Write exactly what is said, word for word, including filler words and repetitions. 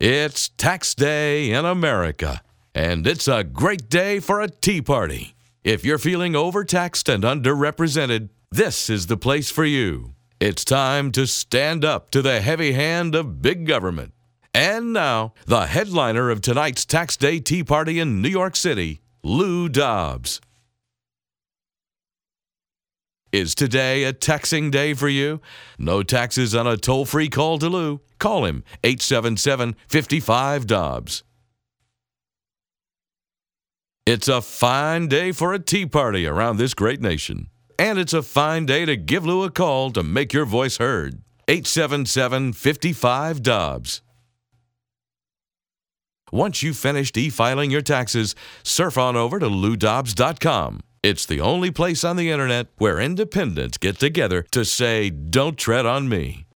It's tax day in America, and it's a great day for a tea party. If you're feeling overtaxed and underrepresented, this is the place for you. It's time to stand up to the heavy hand of big government. And now, the headliner of tonight's Tax Day Tea Party in New York City, Lou Dobbs. Is today a taxing day for you? No taxes on a toll-free call to Lou. Call him, eight seven seven, five five, Dobbs. It's a fine day for a tea party around this great nation. And it's a fine day to give Lou a call to make your voice heard. eight seven seven, five five, Dobbs. Once you've finished e-filing your taxes, surf on over to lou dobbs dot com. It's the only place on the internet where independents get together to say, "Don't tread on me."